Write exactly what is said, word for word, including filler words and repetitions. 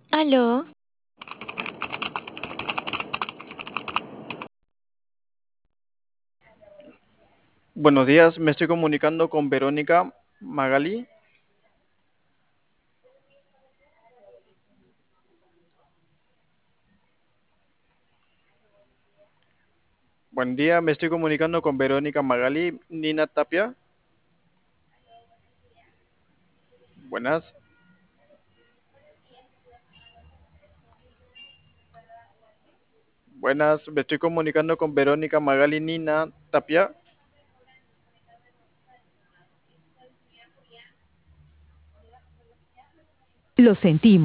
Aló, Buenos días, me estoy comunicando con Verónica Magali. Buen día, me estoy comunicando con Verónica Magali. Nina Tapia. Buenas. Buenas, me estoy comunicando con Verónica Magali Nina Tapia. Lo sentimos.